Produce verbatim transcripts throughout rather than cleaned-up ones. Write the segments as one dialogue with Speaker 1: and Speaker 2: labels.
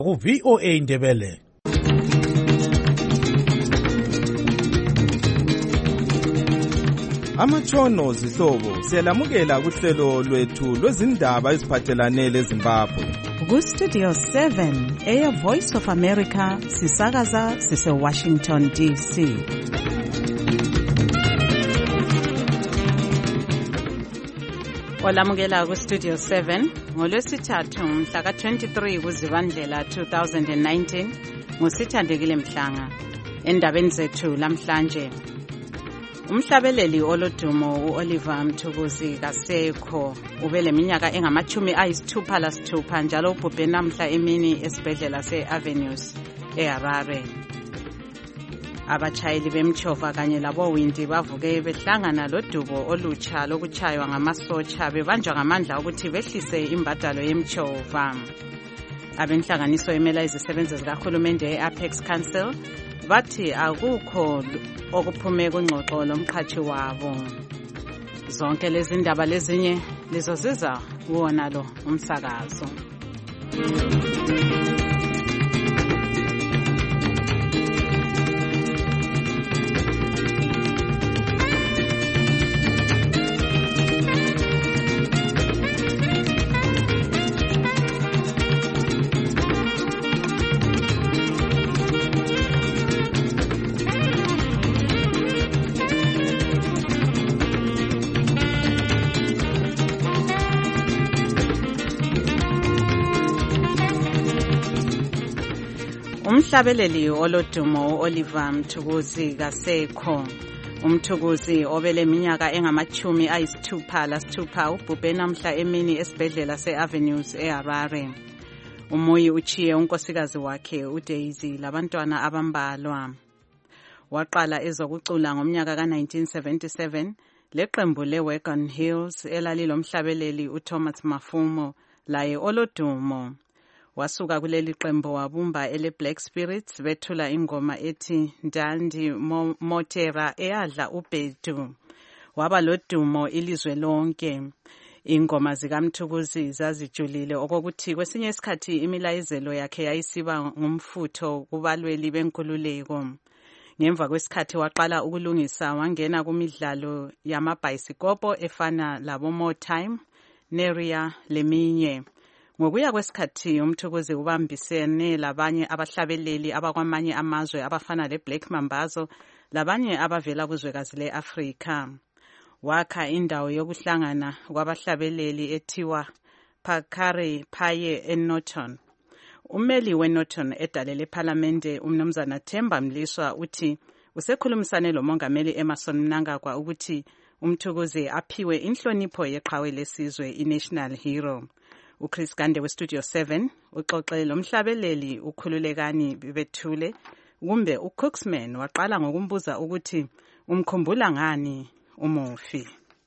Speaker 1: ku V O A Ndebele.
Speaker 2: Amatshono zihlobo siyalamukela kuhlelo lwethu lwezindaba eziphathelane leZimbabwe.
Speaker 3: Ku Studio seven, Air Voice of America, sisakaza sise Washington D C. Olamukela ku Studio seven ngolwesithathu mhla ka twenty-three kuZibandlela two thousand nineteen ngusithandekile Mhlanga. Endabeni zethu lamhlanje, umhlabeleli olodumo uOliver Mthunguzi kasekho ubeleminyaka engamachumi ayisithupha lasithupha njalo ubhubhe namhla emini esibhedlela se-Avenues eHarare. Abachayeli bemchova kanye labowindi bavuke behlangana lodubo olutsha lokuchaywa ngamasotsha bebanjwa ngamandla ukuthi behlise imbadalo yemchova. Abenhlanganiso emela izisebenzi zikahulumende e-Apex Council bathi akukho okuphume kungxoxo lomqhathi wabo. Zonke lezi ndaba lezinye lizoziza kuwona lo umsakazo. Umhlabeleli olodumo uOliver Mthunguzi kasekho. Umthunguzi obele minyaka engamachumi ayisithupha lasithupha ubhubhe namhla emini esibhedlela se-Avenues eHarare. Umuyi uchiye unkosikazi wakhe uDaisy labantwana abambalwa. Waqala ezokucula ngomnyaka ka nineteen seventy-seven leqembu leWagon Hills elalilomhlabeleli uThomas Mafumo laye olodumo. Wasuka kuleli qembu wabumba ele Black Spirits bethula ingoma ethi Ndandi Motera eyadla uBhedu. Waba lodumo ilizwe lonke. Ingoma zikaMthunguzi zazijulile okokuthi kwesinye isikhathi imilayezelo yakhe yayisiba ngumfutho kubalweli benkululeko. Ngemva kwesikhathi waqala ukulungisa wangena kumidlalo yamabhayisikobho efana labo More Time, Neria leminye. Ngokuya kwesikhathi uMthunguzi ubambisene labanye abahlabeleli abakwamanye amazwe abafana leBlack Mambazo labanye abavela kuzwekazi leAfrika. Wakha indawo yokuhlangana kwabahlabeleli ethiwa Phakare Phaye eNorton. Ummeli weNorton edalele eParliamente umnumzana Themba Mliswa uthi usekhulumisane lomongameli Emmerson Mnangagwa ukuthi uMthunguzi aphiwe inhlonipho yeqhawe lesizwe iNational Hero. uChris Gande weStudio seven uxoxe lomhlabeleli ukhululekani bethule kumbe uCooksman waqala ngokumbuza ukuthi umkhumbula ngani umufi.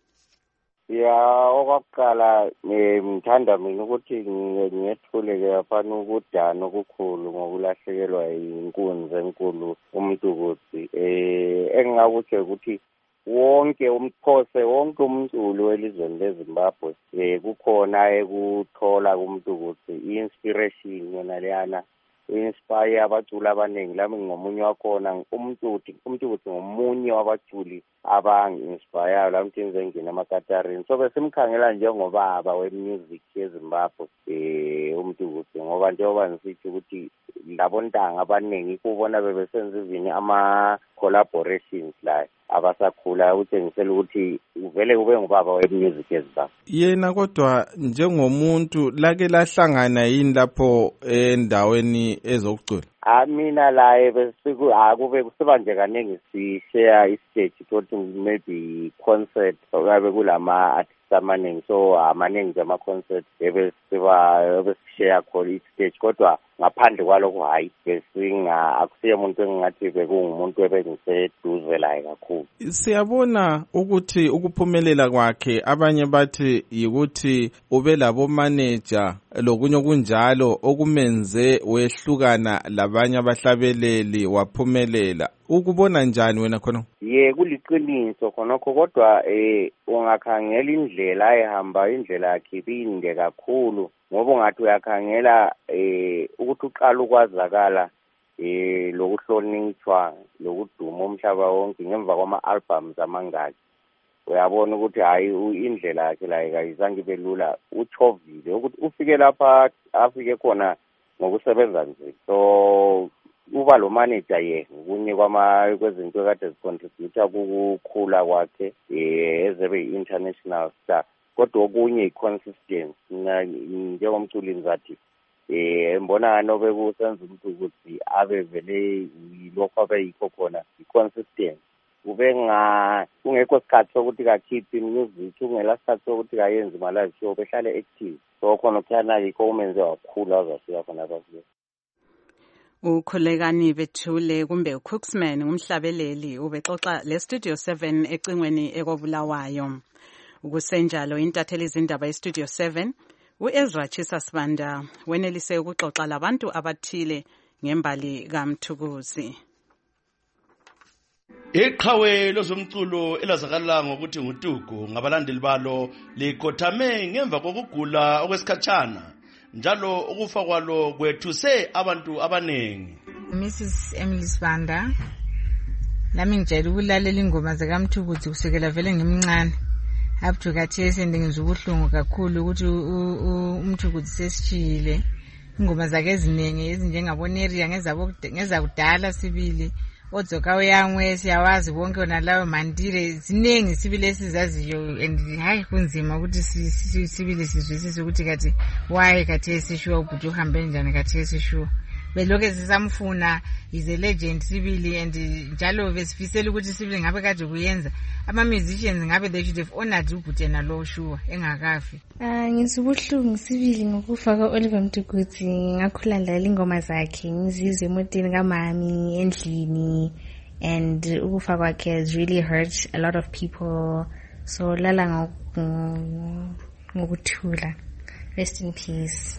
Speaker 4: Ya okwaqala ngithanda mina ukuthi ngiyethule ke afana ukudana okukhulu ngokulahlekelwa inkunzi enkulu uMthunguzi. Eh engingakuthi ukuthi wonke umphose wonke umculo welizweni leZimbabwe eh kukhona ekuthola kuMthunguzi inspiration yona leyana inspire abaculi abaningi. Lami ngomunye wakhona uMthunguzi uMthunguzi ngomunye wabaculi abangi-inspire lami ngize ngina emakatarini. So besimkhangela njengobaba wemusic yeZimbabwe eh uMthunguzi ngoba njengoba ngisithi ukuthi labo ntanga abaningi kubona bebesenza izini ama collaborations la abasakhula utshengisela ukuthi uvele ube ngubaba wemusic yeZimbabwe.
Speaker 2: Yena kodwa njengomuntu lake lahlangana yini lapho endaweni ezokucula?
Speaker 4: Ah mina laye besiku akube kusiba nje kaningi si share istage ukuthi maybe concert oyabe kulama artists amaningi, so amaningi nje ama concert bebe siba bese khona istage kodwa ngaphandle kwalokho hayi besinga akusiye umuntu engathi bekungumuntu ebengiseduze laye kakhulu.
Speaker 2: Siyabona ukuthi ukuphumelela kwakhe abanye bathi yikuthi ube labo manager lokunye kunjalo okumenze wehlukana labanye abahlabeleli waphumelela. Ukubona njani wena khona?
Speaker 4: Ye kuliqiniso khonokho kodwa eh ungakhangela indlela ayihamba indlela yakhe inde kakhulu ngoba ungathi uyakhangela eh ukuthi uqala ukwazakala eh lokuhlonishwa lokuduma umhlaba wonke ngemva kwama-albums amangaki. Uyabona ukuthi hayi indlela yakhe la ayizange ibe lula, uchovile ukuthi ufike lapha afike khona ngokusebenza nje. So uba lo manager ye kunye kwama kwezinto kade zicontributor kukhula kwakhe eh ezebe international star, kodwa okunye i-consistency. Njengomculi ngizathi eh mbona nobe kusenza umuntu ukuthi abe vele lokho abe yikho khona i-consistency. Kube nga kungekho isikhathi sokuthi kakhiphi music, kungela isikhathi sokuthi kayenze ma live show, behlale active. So khona ukuthana yikho umenze wakhula azasiya khona abafike.
Speaker 3: Ukhulekani Bethule kumbe uCooksman ngumhlabeleli ubexoxa le Studio seven ecingweni ekobulawayo. Ukusenjalo intatheli izindaba eStudio seven uEzra Chisa Sibanda wenelise ukuxoxa labantu abathile ngembali kaMthukuzi.
Speaker 1: Iqhawe lozomculo elazakala ngokuthi nguTugu ngabalandeli balo likhothame ngemva kokugula okwesikhatshana, njalo ukufa kwalo kwethuse abantu abanengi.
Speaker 5: Missus Emily Sibanda, nami ngijayele ukulalela ingoma zikaMthukuzi kusukela vele ngimncane. Up to khathesi ngizwa ubuhlungu kakhulu ukuthi uMthukuzi sesishile. Ingoma zakhe eziningi ezinjengaboneria ngezabo ngezakudala sibili odzoka uyangwe siyawazi bonke onalawo mandire ziningi sibili esizaziyo, and hayi kunzima ukuthi sibili sizwisise ukuthi kathi why khathesi sure ukuthi uhambe njani khathesi sure. Beloke sisamfuna is a legend sibili, and njalo besifisela ukuthi sibili ngabe kade kuyenza ama musicians ngabe they should have honored ubhuti nalo sure engakafi.
Speaker 6: Ah ngisubuhlungu sibili ngokufa kaOliver Mtukudzi, ngakhula ndala ingoma zakhe ngizizwe emotini kamami endlini, and ukufa kwakhe has really hurt a lot of people. So lala ngokuthula. Rest in peace.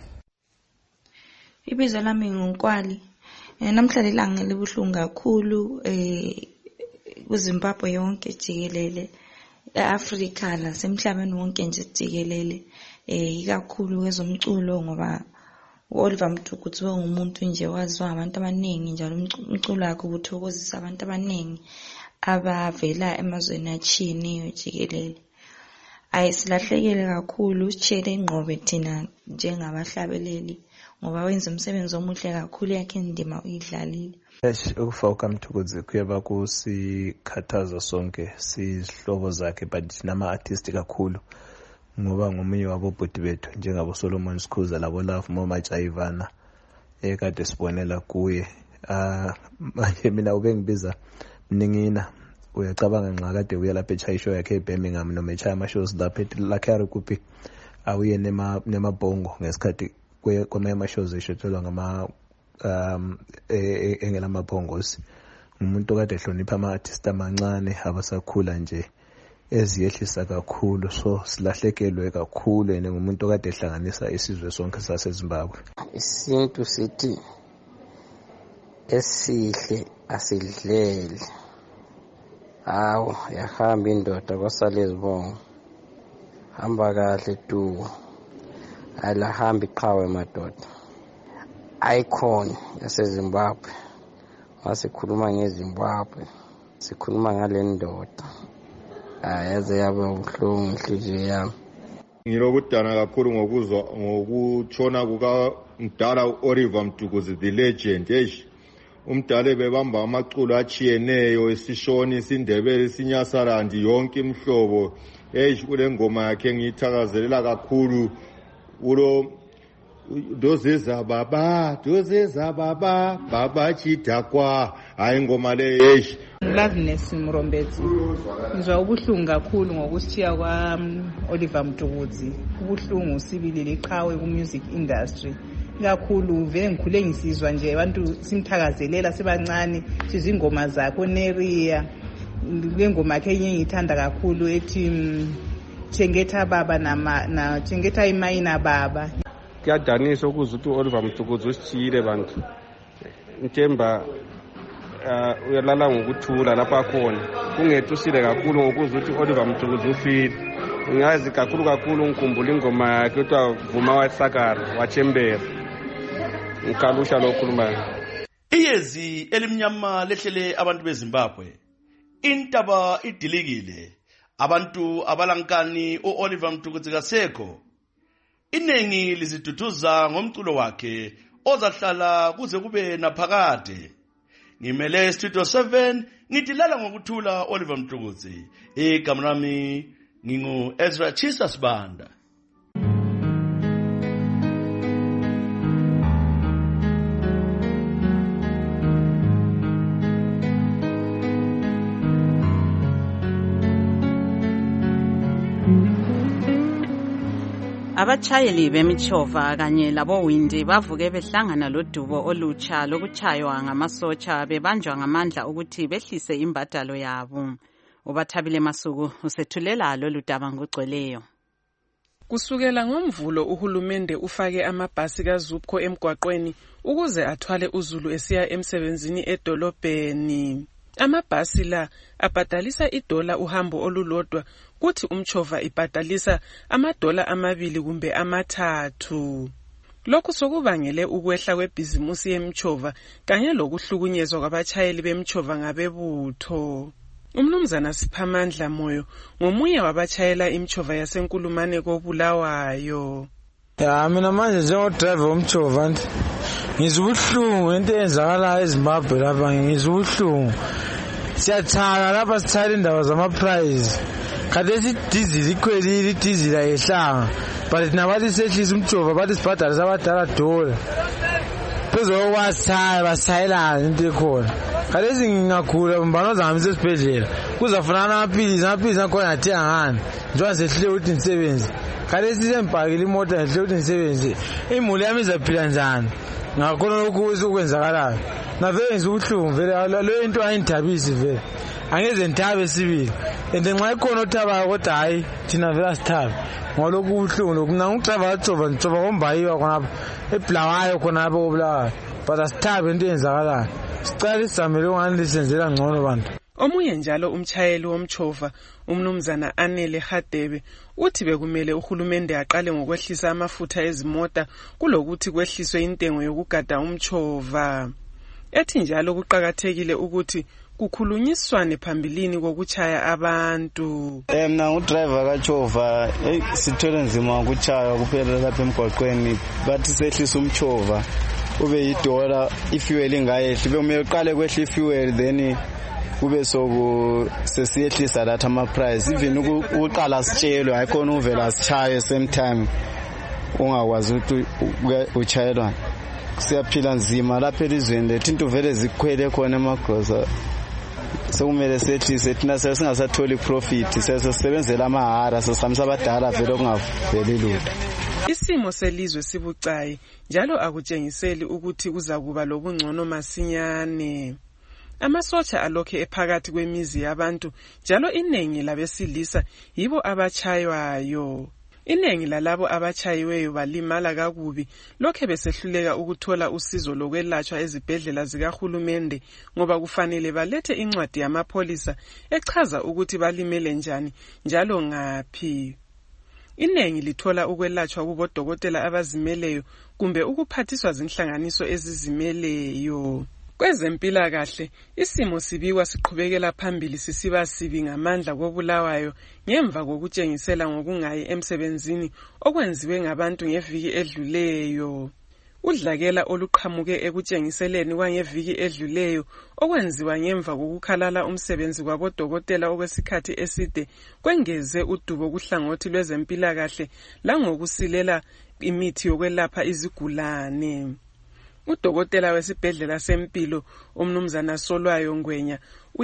Speaker 7: Ibizo lami nguNkwali. Eh namhlanje ilanga libuhlungu kakhulu eh kuZimbabwe yonke jikelele, eAfrika nasemhlabeni wonke nje jikelele. Eh ikakhulu kwezomculo ngoba uOliver Mtukudzi wengumuntu nje waziwa abantu abaningi, njalo umculo wakhe ubuthokozisa abantu abaningi abavela emazweni atshiyeneyo jikelele. Ayisilahlekele kakhulu, sitshele ingqobe thina njengabahlabeleli ngoba wenza umsebenzi omuhle kakhulu, yakhe indima uyidlalile.
Speaker 8: Ukufa kaMtukudzi kuyaba kusikhathaza sonke sizihlobo zakhe, but nama-artist kakhulu ngoba ngomunye wabobhuti bethu njengabo Solomon Skhuza labo Love Momajayivana ekade sibonela kuye. Ah manje mina ube ngibiza mningina, uyacabanga nxa kade uya lapha eChai show yakhe eBirmingham noma eChai ama-shows lapha eLakhari kuphi awuye nema nemabhongo ngesikhathi kwamanye ama-shows eshotshelwa ngama um engela mabhongosi. Umuntu kade ehlonipha ama-artist amancane abasakhula nje eziyehlisa kakhulu, so silahlekelwe kakhulu yena ngumuntu kade ehlanganisa isizwe sonke saseZimbabwe.
Speaker 9: Isintu sithi esihle asidlele. Awu yahamba indoda kwasale izibongo, hamba kahle tu alahamba iqhawe madoda. Icon yaseZimbabwe, wasikhuluma ngeZimbabwe, sikhuluma ngale ndoda ayaze yaba ubuhlungu inhliziyo yami.
Speaker 10: Ngilokudana kakhulu ngokuzwa ngokutshona kuka mdala uOliver Mtukudzi the legend. Eish umdala bebamba amaculo achiyeneyo, esishoni, isindebele, isinyasarandi, yonke imhlobo. Eish kule ngoma yakhe ngiyithakazelela kakhulu ulo dozeza baba dozeza baba baba chidakwa hayi ngoma le. Eish
Speaker 5: Loveness Mrombezi, ngizwa ubuhlungu kakhulu ngokushiya kwa Oliver Mtukudzi. Ubuhlungu sibili liqhawe ku music industry kakhulu, vele ngikhule ngisizwa nje abantu simthakazelela sebancane, sizwe ingoma zakhe Neria. Le ngoma yakhe enye ngithanda kakhulu ethi Chengeta baba nama na Chengeta imayina baba.
Speaker 11: Kuyadanisa ukuzwa ukuthi uOliver Mtukudzi usitshiyile bantu. Nthemba uh uyalala ngokuthula lapha khona. Kungethu sile kakhulu ngokuzwa ukuthi uOliver Mtukudzi ufile. ngazi kakhulu kakhulu ngikhumbula ingoma yakhe kuthiwa Vuma waSakara waChembera ngikalusha lo khulumayo.
Speaker 1: Iyezi elimnyama lehlele abantu beZimbabwe. Intaba idilikile. Abantu abalankani uOliver Mtukudzi kasekho. Inengi liziduduza ngomculo wakhe ozahlala kuze kube naphakade. Ngimele Studio seven ngidilala ngokuthula Oliver Mtukudzi. Igama lami ngingu Ezra Chisa Sibanda.
Speaker 3: Abatshayeli bemithova kanye labowindi bavuke behlangana lodubo olutsha lokuchaywa ngamasotsha bebanjwa ngamandla ukuthi behlise imbadalo yabo. Ubathabile Masuku usethulela lolu daba ngogcweleyo.
Speaker 12: Kusukela ngomvulo uhulumende ufake amabhasi kaZupco emgwaqweni ukuze athwale uZulu esiya emsebenzini edolobheni. Amabhasi la abhadalisa idola uhambo olulodwa kuthi umchova ibhadalisa amadola amabili kumbe amathathu. Lokhu sokubangele ukwehla kwebhizimusi yemchova kanye lokuhlukunyezwa kwabachayeli bemchova ngabebutho. Umnumzana Siphamandla Moyo ngomunye wabachayela imchova yasenkulumane koBulawayo.
Speaker 13: Ya mina manje njengodriver womchova nje ngizubuhlungu into eyenzakala eZimbabwe lapha ngizubuhlungu. Siyathana lapha sithayela indaba zama price. Khathesi diesel ikhwelile idizili ayehlanga. But thina bathi sehlisa umchova bathi sibhadala sabadala dola. Phezulu kwasaya basayela into ekhona. Khathesi ngingagula mbano zami sesibhedlela. Kuzafunana amaphilisi amaphilisi akhona athenga ngani. Njengoba sehlile ukuthi nisebenze. Khathesi sempakile imoto ehle ukuthi nisebenze. Imuli yami izaphila njani? Ngakhona lokhu ukwenzakalayo. Na vele ngizubuhlungu vele lo into ayindabisi vele. Angeze ntabe sibili. Ende nxa ikhona othabayo kodwa hayi thina vele asithabe. Ngolokhu ubuhlungu lokhu nangitrava atshova ntshova ngombayiwa khonapha eBulawayo khonapha koBulawayo. But asithabe into eyenzakalayo. Sicela isizamele ungani lisenzela ngcono bantu.
Speaker 12: Omunye njalo umchayeli womchova umnumzana Anele Hadebe uthi bekumele uhulumende aqale ngokwehlisa amafutha ezimota kulokuthi kwehliswe intengo yokugada umchova. Ethi njalo kuqhakathekile ukuthi kukhulunyiswane phambilini kokuchaya abantu.
Speaker 14: Eh mina ngudriver kaChova sithole nzima ukuchaya kuphela lapha emgwaqweni bathi sehlisa umchova ube yidola ifuel ingayehli bekumele uqale kwehla ifuel then kube soku sesiyehlisa latha ama price even ukuqala sitshelwe ayikhona uvela sichaye same time ungakwazi ukuthi uchayelwa. Siyaphila nzima lapha elizweni lethu into vele zikhwele khona emagrosa sekumele sehlise thina sesingasatholi profit sesebenzela amahara sesamisa abadala vele okungaveli lutho.
Speaker 12: Isimo selizwe sibucayi njalo akutshengiseli ukuthi kuzakuba lobungcono masinyane. Amasotsha alokhe ephakathi kwemizi yabantu njalo inengi labesilisa yibo abachaywayo. Inengi lalabo abachayiweyo balimala kakubi lokhe besehluleka ukuthola usizo lokwelatshwa ezibhedlela zikahulumende ngoba kufanele balethe incwadi yamapholisa echaza ukuthi balimele njani njalo ngaphi. Inengi lithola ukwelatshwa kubodokotela abazimeleyo kumbe ukuphathiswa zinhlanganiso ezizimeleyo. Kwezempilakahle isimo sibikwa siqhubekela phambili sisiba sibi ngamandla koBulawayo ngemva kokutshengisela ngokungayi emsebenzini okwenziwe ngabantu ngeviki edluleyo. Udlakela oluqhamuke ekutshengiseleni kwangeviki edluleyo okwenziwa ngemva kokukhalala umsebenzi kwabodokotela okwesikhathi eside kwengeze udubo kuhlangothi lwezempilakahle langokusilela imithi yokwelapha izigulane. Udokotela wesibhedlela sempilo umnumzana Solwayo Ngwenya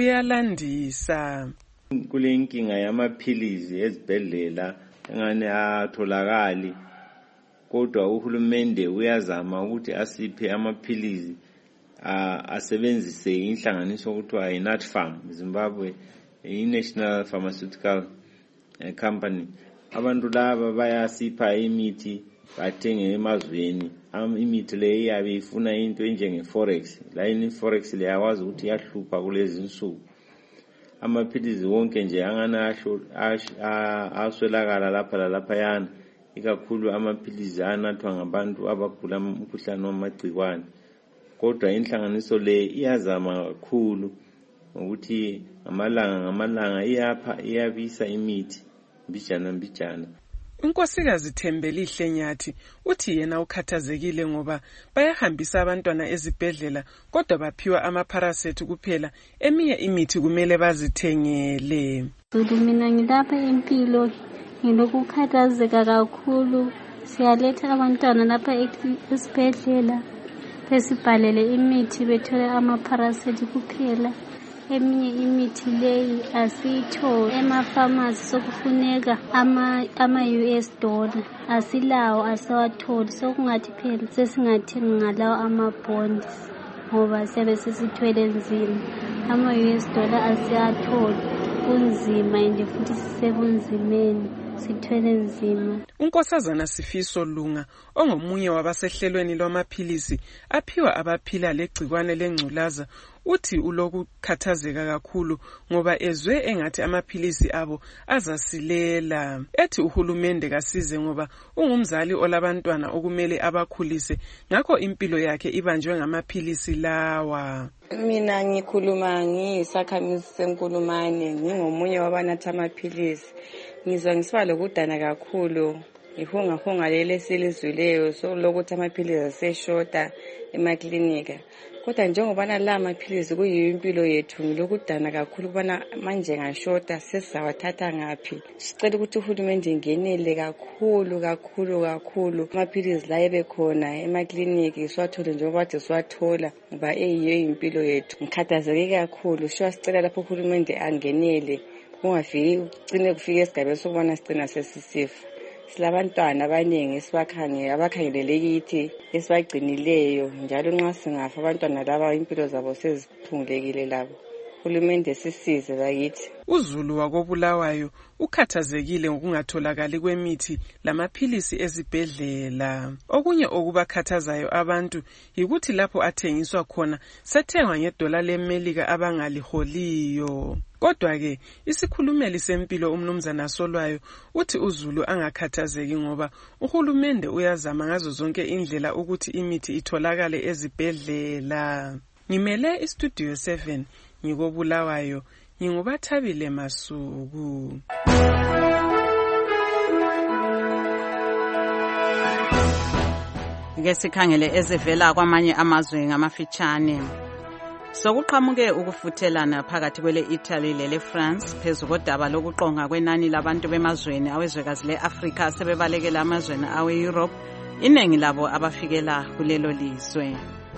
Speaker 12: uyalandisa.
Speaker 15: Kule inkinga yamaphilizi ezibhedlela engane atholakali kodwa uhulumende uyazama ukuthi asiphe amaphilizi asebenzise inhlanganiso okuthiwa yiNatfarm Zimbabwe i-National Pharmaceutical Company. Abantu laba bayasipha imithi bathenge emazweni. Imithi le iyabe ifuna into enjenge forex la ini forex le yawazi ukuthi yahlupha kulezi insuku. amaphilizi wonke nje angana aswelakala lapha lalaphayana, ikakhulu amaphilizi anathwa ngabantu abagula umkhuhlane wamagcikwane. Kodwa inhlanganiso le iyazama kakhulu ukuthi amalanga ngamalanga iyapha iyabisa imithi mbijana mbijana.
Speaker 12: Unkosikazi Thembelihle Nyathi uthi yena ukhathazekile ngoba bayahambisa abantwana ezibhedlela kodwa baphiwa amapharasethi kuphela, eminye imithi kumele bazithengele.
Speaker 16: Mina ngilapha empilo ngilokukhathazeka kakhulu, siyaletha abantwana lapha esibhedlela besibhalele imithi bethole amapharasethi kuphela, eminye imithi leyi asiyitholi emafamasi, sokufuneka ama-U S dollar asilawo, asiwatholi, sokungathi phela sesingathengi ngalawo ama-bonds ngoba siyabe sesithwele nzima. Ama-U S dollar asiyatholi, kunzima nje futhi sisebunzimeni, sithwele nzima.
Speaker 12: Unkosazana Sifiso Lunga ongomunye wabasehlelweni lwamaphilisi aphiwa abaphila legcikwane lengculaza uthi ulokukhathazeka kakhulu ngoba ezwe engathi amaphilisi abo azasilela. Ethi uhulumende kasize ngoba ungumzali olabantwana okumele abakhulise, ngakho impilo yakhe ibanjwe ngamaphilisi lawa.
Speaker 17: Mina ngikhuluma ngiyisakhamizi seNkulumane, ngingomunye wabanatha amaphilisi. Ngizwa ngisiba lokudana kakhulu, ngihunga hunga lele silizwileyo sokulokuthi amaphilisi aseshota emaklinika. Kodwa njengoba la amaphilisi kuyimpilo yethu, ngilokudana kakhulu kubana manje ngashota sesizawathatha ngaphi. Sicela ukuthi uhulumende ingenele kakhulu kakhulu kakhulu, amaphilisi la ebekhona emakliniki siwathole njengoba kade siwathola ngoba eyiyo impilo yethu. Ngikhathazeke kakhulu, sho sicela lapho uhulumende angenele, ungafiki ugcine kufika esigabeni sokubona sigcina sesisifa. Silabantwana abaningi esibakhangele abakhangelele kithi esibagcinileyo, njalo nxa singafa abantwana laba impilo zabo seziphungulekile labo. Uhulumende sisize bakithi.
Speaker 12: uZulu wakobulawayo ukhathazekile ngokungatholakali kwemithi lamaphilisi ezibhedlela. Okunye okubakhathazayo abantu yikuthi lapho athengiswa khona sethengwa ngedola leMelika abangaliholiyo. Kodwa ke isikhulumeli sempilo umnumzana Solwayo uthi uZulu angakhathazeki ngoba uhulumende uyazama ngazo zonke indlela ukuthi imithi itholakale ezibhedlela. Ngimele iStudio seven ngikobulawayo, ngingubathabile Masuku.
Speaker 3: Ke sikhangele ezivela kwamanye amazwe ngamafitshane. Sokuqhamuke ukufuthelana phakathi kwele Italy lele France phezu kodaba lokuqonga kwenani labantu bemazweni awezwekazi leAfrika sebebalekela amazweni awe-Europe, iningi labo abafikela kulelo lizwe.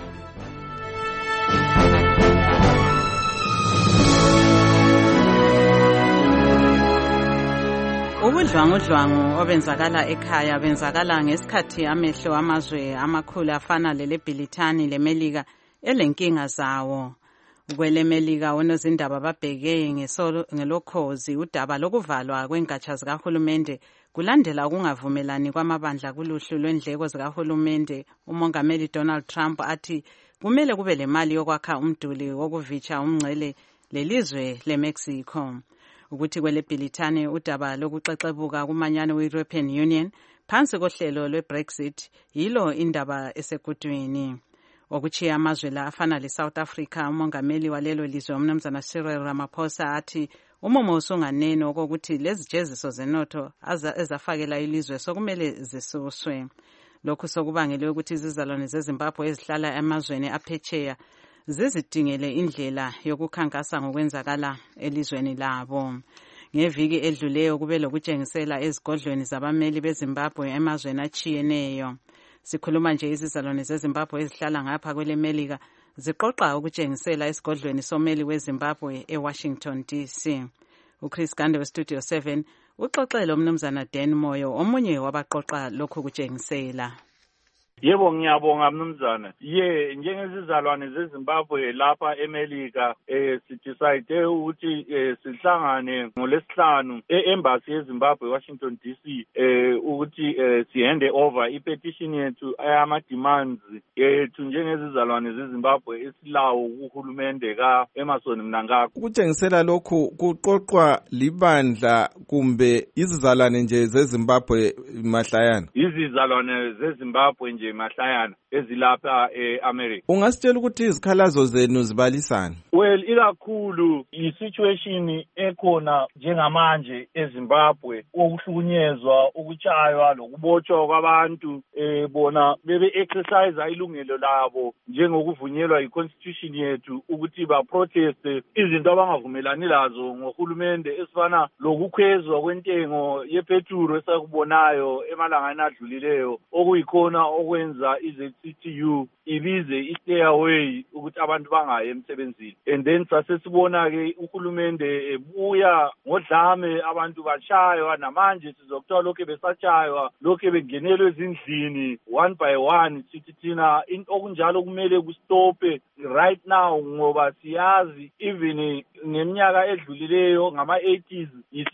Speaker 3: Ubudlwangudlwangu obenzakala ekhaya benzakala ngesikhathi amehlo amazwe amakhulu afana lele Bhilithani leMelika elenkinga zawo. KweleMelika onozindaba babheke ngelokhozi udaba lokuvalwa kwengatsha zikahulumende kulandela ukungavumelani kwamabandla kuluhlu lwendleko zikahulumende. Umongameli Donald Trump athi kumele kube lemali yokwakha umduli wokuvitsha umngcele lelizwe leMexico. Ukuthi kwele Bhilithani udaba lokuxexebuka kumanyano we-European Union phansi kohlelo lwe-Brexit yilo indaba esekudwini. Okuchiya amazwe la afana le-South Africa, umongameli walelo lizwe umnumzana Cyril Ramaphosa athi umumo usunganeno okokuthi lezi jeziso zenotho ezafakela ilizwe sokumele zisuswe. Lokhu sokubangele ukuthi izizalwane zeZimbabwe ezihlala emazweni aphetsheya zizidingele indlela yokukhankasa ngokwenzakala elizweni labo. Ngeviki edluleyo kube lokutshengisela ezigodlweni zabameli beZimbabwe emazweni achiyeneyo. Sikhuluma nje izizalwane zeZimbabwe ezihlala ngapha kweleMelika ziqoqa ukutshengisela esigodlweni someli weZimbabwe eWashington D C. uChris Gande weStudio seven uxoxele umnumzana Dan Moyo omunye wabaqoqa lokhu kutshengisela.
Speaker 18: Yebo ngiyabonga mnumzana. Ye njengezizalwane zeZimbabwe lapha eMelika eh sidecide ukuthi eh sihlangane ngolesihlanu e-embassy yeZimbabwe Washington D C eh ukuthi eh sihande over i-petition yethu ayama demands yethu njengezizalwane zeZimbabwe esilawo kuhulumende ka Emmerson Mnangagwa.
Speaker 2: Ukutshengisela lokhu kuqoqwa libandla kumbe izizalwane nje zeZimbabwe mahlayana.
Speaker 18: Izizalwane zeZimbabwe nje mahlayana ezilapha eAmerica.
Speaker 2: Ungasitshela ukuthi izikhalazo zenu zibalisana?
Speaker 18: Well, ikakhulu i-situation ekhona njengamanje eZimbabwe ukuhlukunyezwa, ukuchaywa lokubotshwa kwabantu eh bona bebe exercise ilungelo labo njengokuvunyelwa i-constitution yethu ukuthi ba protest izinto abangavumelani lazo ngohulumende esifana lokukhwezwa kwentengo yepetrol esakubonayo emalangeni adlulileyo okuyikhona okwenza iZ C T U ibize i-stay away ukuthi abantu bangaye emsebenzini. And then sasesibona ke uhulumende ebuya ngodlame abantu bashaywa namanje sizokuthola lokho besachaywa lokho bengenelwe ezindlini one by one sithi thina okunjalo kumele kustope right now ngoba siyazi even ngeminyaka edlulileyo ngama eighties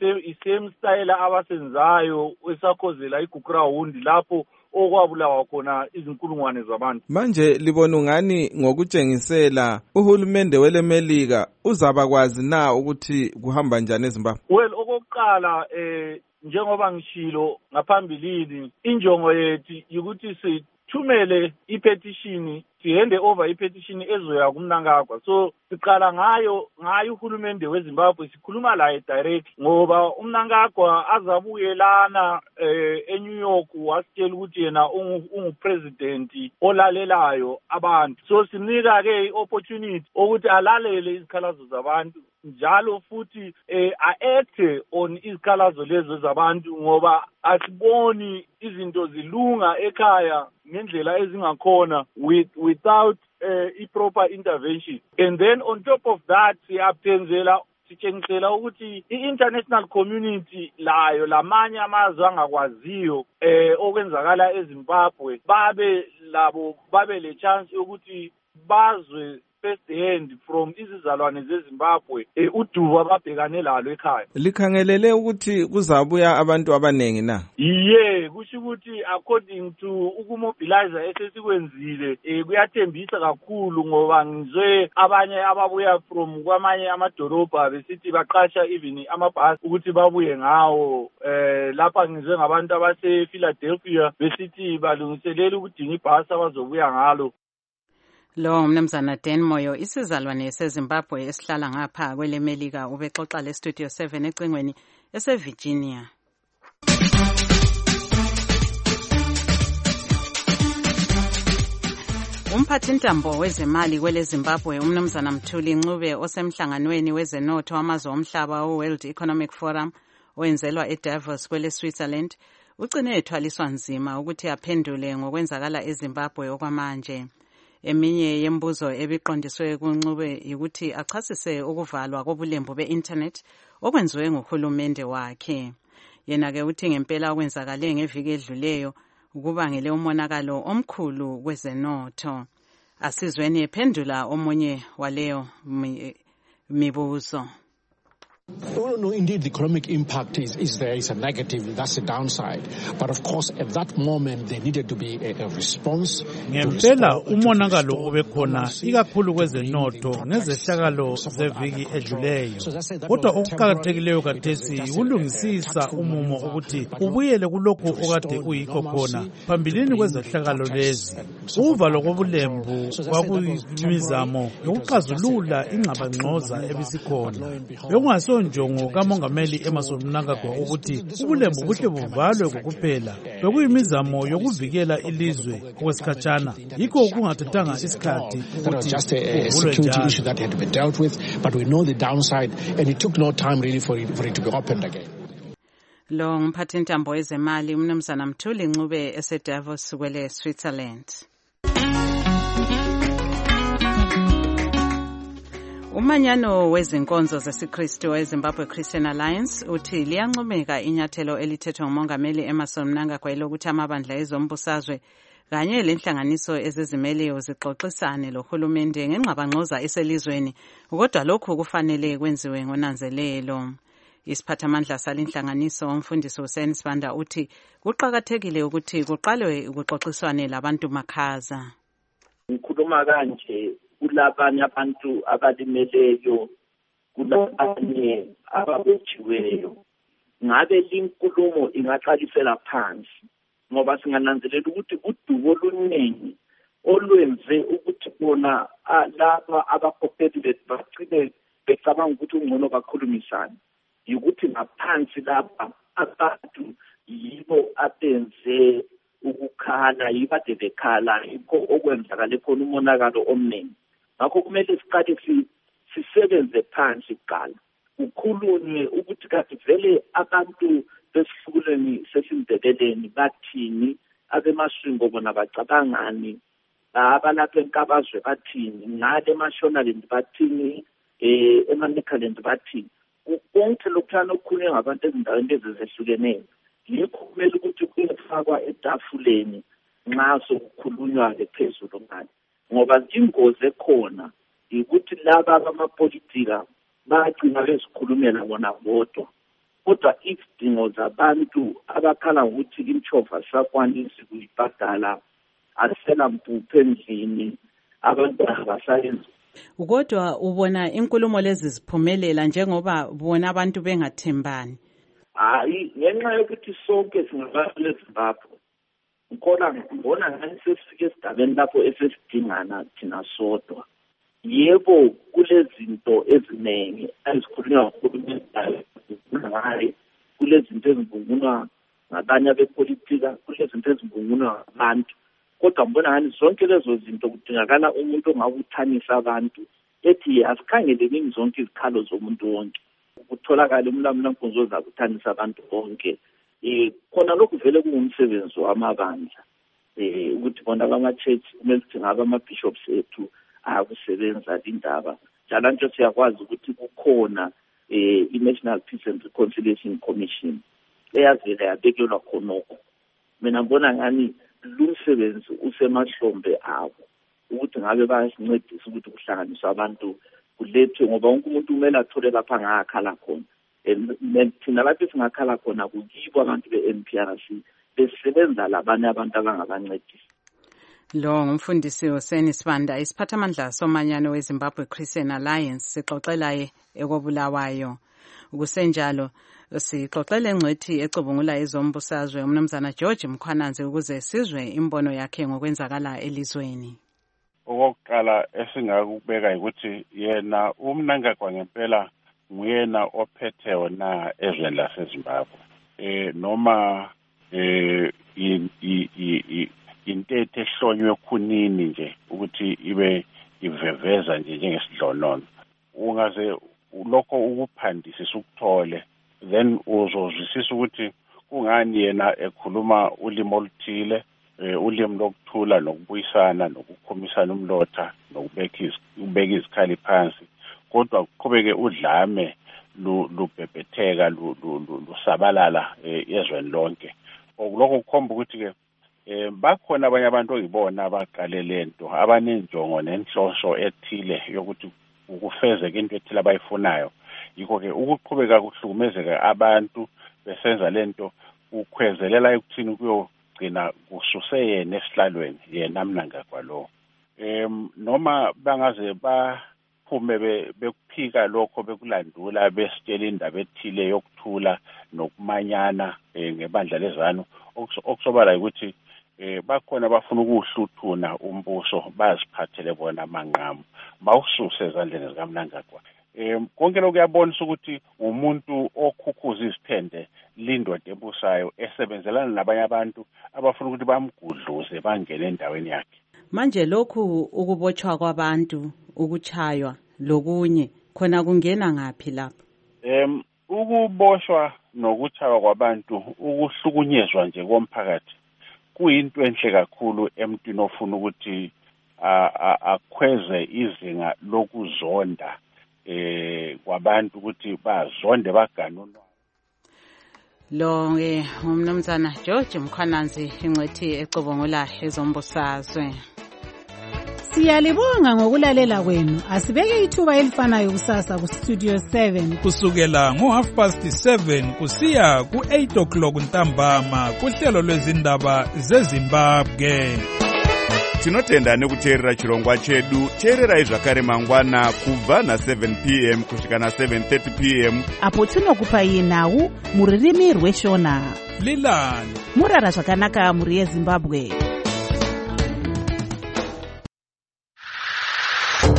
Speaker 18: isame style abasenzayo esakhozela iGukurawundi lapho okwabulawa khona izinkulungwane zabantu.
Speaker 2: Manje libona ungani ngokutshengisela uhulumende weleMelika uzabakwazi na ukuthi kuhamba njani eZimbabwe?
Speaker 18: Well, okokuqala eh njengoba ngishilo ngaphambilini injongo yethu ukuthi sithumele ipetition sihande over ipetition ezoya kuMnangagwa. So siqala ngayo ngayo uhulumende weZimbabwe sikhuluma laye direct ngoba uMnangagwa azabuyelana eh eNew York wasitshela ukuthi yena ungu president olalelayo abantu. So sinika ke opportunity ukuthi alalele izikhalazo zabantu njalo futhi eh aacte on izikhalazo lezo zabantu ngoba asiboni izinto zilunga ekhaya ngendlela ezingakhona with without uh, i-proper intervention. And then on top of that siyaphenzela sitshengisela ukuthi i-international community layo lamanye amazwe angakwaziyo eh okwenzakala eZimbabwe babe labo babe le chance ukuthi bazwe first hand from izizalwane zeZimbabwe eh udubo ababhekane lalo ekhaya.
Speaker 2: Likhangelele ukuthi kuzabuya abantu abanengi na?
Speaker 18: Yeah, kusho ukuthi according to ukumobilize esesikwenzile eh kuyathembisa kakhulu ngoba ngizwe abanye ababuya from kwamanye amadolobha besithi baqasha even amabhasi ukuthi babuye ngawo eh lapha ngizwe ngabantu abase Philadelphia besithi balungiselela ukudinga ibhasi abazobuya ngalo.
Speaker 3: Lo mnumzana Dan Moyo isizalwane seZimbabwe esihlala ngapha kweleMelika ubexoxa le Studio seven ecingweni eseVirginia. Umphathintambo wezemali kwele Zimbabwe umnumzana Mthuli Ncube osemhlanganweni wezenotho wamazwe omhlaba we-World Economic Forum owenzelwa eDavos kwele Switzerland ugcine ethwaliswa nzima ukuthi aphendule ngokwenzakala eZimbabwe okwamanje. Eminye yembuzo ebiqondiswe kuNcube ukuthi achasise ukuvalwa kobulembu be-internet okwenziwe nguhulumende wakhe. Yena ke uthi ngempela okwenzakale ngeviki edluleyo ukubangele umonakalo omkhulu kwezenotho. Asizweni ephendula omunye waleyo mibuzo.
Speaker 19: Oh, no, indeed, the economic impact is, is there. It's a negative. That's the downside. But of course, at that moment, there needed to be a, a response.
Speaker 20: Ngempela umonakalo obekhona ikakhulu kwezenotho nezehlakalo zeviki edluleyo. Kodwa okuqakathekileyo kathesi ukulungisisa umumo ukuthi ubuyele kulokho okade uyikho khona phambilini kwezehlakalo lezi. Uvalo kobulembu kwakuyimizamo yokuxazulula ingxabangxoza ebisikhona. Bekungaso njongo kamongameli Emmerson Mnangagwa ukuthi ubulembu buhle buvalwe kokuphela bekuyimizamo yokuvikela ilizwe okwesikhatshana yikho kungathathanga isikhathi ukuthi
Speaker 19: just a security issue that had to be dealt with, but we know the downside and it took no time really for it, for it to be opened again.
Speaker 3: Lo mphathintambo wezemali umnumzana Mthuli Ncube eseDavos kwele Switzerland. Umanyano wezinkonzo zesiKristu eZimbabwe Christian Alliance uthi liyancomeka inyathelo elithethwa ngumongameli Emmerson Mnangagwa lokuthi amabandla ezombusazwe kanye lenhlanganiso ezizimeleyo zixoxisane lohulumende ngengxabangxoza eselizweni, kodwa lokhu kufanele kwenziwe ngonanzelelo. Isiphathamandla salinhlanganiso umfundisi Hussein Sibanda uthi kuqakathekile ukuthi kuqalwe ukuxoxiswane labantu makhaza.
Speaker 21: Ngikhuluma kanje kulabanye abantu abalimeleyo, kulabanye ababotshiweyo. Ngabe linkulumo ingaqalisela phansi ngoba singananzelela ukuthi udubo oluningi olwenze ukuthi bona laba abakhokheli bethu bagcine becabanga ukuthi ungcono bakhulumisane ukuthi ngaphansi lapha abantu yibo abenze ukukhala, yibo ade bekhala, yikho okwenzakale khona umonakalo omningi. Ngakho kumele siqale sisebenze phansi kuqala, kukhulunywe ukuthi kanti vele abantu besihluleni sesindebeleni bathini, abemaswingo bona bacabangani, abalapha enkabazwe bathini, ngale eMashonaland bathini, eh eManikhaland bathini. Konke lokuthana okukhulunywa ngabantu ezindaweni ezehlukeneyo yikho kumele ukuthi kufakwa etafuleni nxa sokukhulunywa phezulu ngale, ngoba ingozi ekhona ukuthi laba abamapolitika bagcina bezikhulumela bona bodwa, kodwa izidingo zabantu abakhala ukuthi imchova sakwanisi kuyibhadala, asela mpuphu endlini, abantu abasayenzi.
Speaker 3: Kodwa ubona inkulumo lezi ziphumelela njengoba bona abantu bengathembani?
Speaker 21: Hayi, ngenxa yokuthi sonke singabantu leZimbabwe, ngikona ngibona ngani sesifike esigabeni lapho esesidingana thina sodwa. Yebo, kulezinto eziningi ezikhulunywa nguhulumeni ngayo, kulezinto ezivunwa ngabanye abepolitika, kulezinto ezivunwa ngabantu, kodwa ngibona ngani zonke lezo zinto kudingakala umuntu ongabuthanisa abantu ethi asikhangeleni zonke izikhalo zomuntu wonke, kutholakala umlamulankonzo zakuthanisa abantu bonke. Eh khona lokhu vele kungumsebenzi wamabandla, eh ukuthi bona bama-church kumele ukuthi ngaba ama-bishops ethu akusebenza indaba. Njalo nje siyakwazi ukuthi kukhona eh i-National Peace and Reconciliation Commission eyavela yabekelwa khonokho. Mina ngibona ngani lumsebenzi usemahlombe abo ukuthi ngabe bayasincedisa ukuthi kuhlanganiswe abantu kulethwe, ngoba wonke umuntu kumele athole lapha ngakhala khona. Thina lapho singakhala khona kuyibo abantu be-N P R C besebenza labanye abantu abangabancedisa.
Speaker 3: Lo ngumfundisi Hussein Sibanda, isiphathamandla somanyano weZimbabwe Christian Alliance, sixoxelaye ekobulawayo. Ukusenjalo sixoxele ngcwethi ecubungula ezombusazwe umnumzana George Mkhwananzi ukuze sizwe imbono yakhe ngokwenzakala elizweni.
Speaker 22: Okokuqala esingakubeka ukuthi yena uMnangagwa ngempela nguyena ophethe wona ezweni laseZimbabwe. Eh noma eh intethe ehlonywe khunini nje ukuthi ibe iveveza nje njengesidlonono. Ungaze lokho ukuphandisisa ukuthole, then uzozwisisa ukuthi kungani yena ekhuluma ulimi oluthile, ulimi lokuthula nokubuyisana nokukhomisana umlotha nokubeka ubeka izikhali phansi, kodwa kuqhubeke udlame lubhebhetheka lusabalala ezweni lonke. Okulokho kukhomba ukuthi ke bakhona abanye abantu oyibona abaqale lento abanenjongo nenhloso ethile yokuthi ukufezeka into ethile abayifunayo. Yikho ke ukuqhubeka kuhlukumezeka abantu besenza lento ukhwezelela ukuthini kuyogcina kususe yena esihlalweni yena Mnangagwa lo. Em noma bangaze baphume bekuphika lokho bekulandula besitshela indaba ethile yokuthula nokumanyana ngebandla lezanu, okusobala ukuthi eh bakhona bafuna ukuhluthuna umbuso baziphathele bona amanqamu bawususe ezandleni zikaMnangagwa. Eh konke lokho kuyabonisa ukuthi umuntu okhukhuza izithende lindoda ebusayo esebenzelana nabanye abantu abafuna ukuthi bamgudluze bangene endaweni yakhe.
Speaker 3: Manje lokhu ukubotshwa kwabantu, ukuchaywa lokunye khona kungena ngapi lapha?
Speaker 22: Em ukuboshwa nokuchaywa kwabantu, ukuhlukunyezwa nje komphakathi kuyinto enhle kakhulu emntwini ofuna ukuthi akhweze izinga lokuzonda eh kwabantu ukuthi bazonde baganunwa.
Speaker 3: lo ke umnumzana George Mkhwananzi ingcwethi ecubungula ezombusazwe.
Speaker 4: Siyalibonga ngokulalela kwenu. Asibeke ithuba elifanayo kusasa ku Studio seven
Speaker 6: kusukela ngo half past seven kusiya ku eight o'clock ntambama kuhlelo lwezindaba zeZimbabwe.
Speaker 23: Tinotenda nekuteerera chirongwa chedu. Teererai zvakare mangwana kubva na seven p m kusvika na seven thirty p m
Speaker 24: apo tinokupai nhau muririmi rweshona.
Speaker 6: Lilani
Speaker 24: murara zvakanaka muri yeZimbabwe.